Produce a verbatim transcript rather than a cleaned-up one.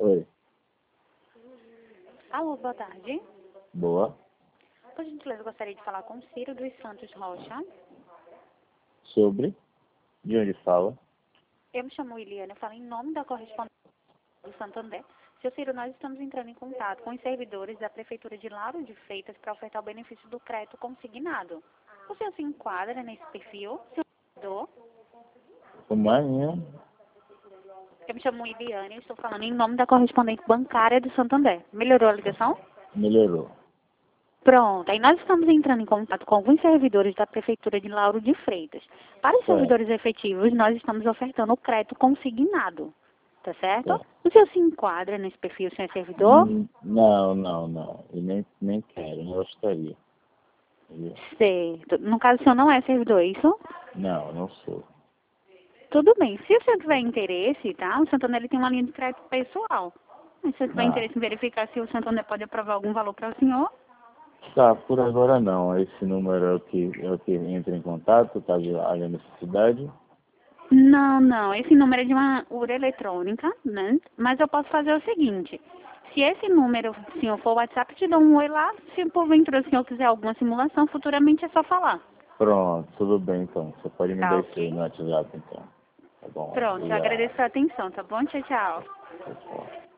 Oi. Alô, boa tarde. Boa. Por gentileza, eu gostaria de falar com o Ciro dos Santos Rocha. Sobre? De onde fala? Eu me chamo Iliana, eu falo em nome da correspondência do Santander. Seu Ciro, nós estamos entrando em contato com os servidores da Prefeitura de Lauro de Freitas para ofertar o benefício do crédito consignado. O senhor se enquadra nesse perfil? Senhor servidor? Como é minha? Eu me chamo Iliane e estou falando em nome da correspondente bancária do Santander. Melhorou a ligação? Melhorou. Pronto, aí nós estamos entrando em contato com alguns servidores da Prefeitura de Lauro de Freitas. Para os Certo. servidores efetivos, nós estamos ofertando o crédito consignado, tá certo? Certo. O senhor se enquadra nesse perfil, senhor servidor? Hum, Não, não, não. E nem, nem quero, não gostaria. Viu? Certo. No caso, o senhor não é servidor, é isso? Não, não sou. Tudo bem. Se o senhor tiver interesse, tá? O Santander ele tem uma linha de crédito pessoal. Se o senhor tiver Ah, interesse em verificar se o Santander pode aprovar algum valor para o senhor, tá, por agora não. Esse número é o que, é o que entra em contato, caso haja necessidade. não, não. Esse número é de uma urna eletrônica, né? Mas eu posso fazer o seguinte. Se esse número, senhor, for o WhatsApp, eu te dou um oi lá. Se porventura o senhor quiser alguma simulação, futuramente é só falar. Pronto, tudo bem então. Você pode me Tá dar isso aí ok? no WhatsApp então. Tá bom, Pronto, eu obrigado. agradeço a atenção, tá bom? Tchau, tchau. Tchau, tchau.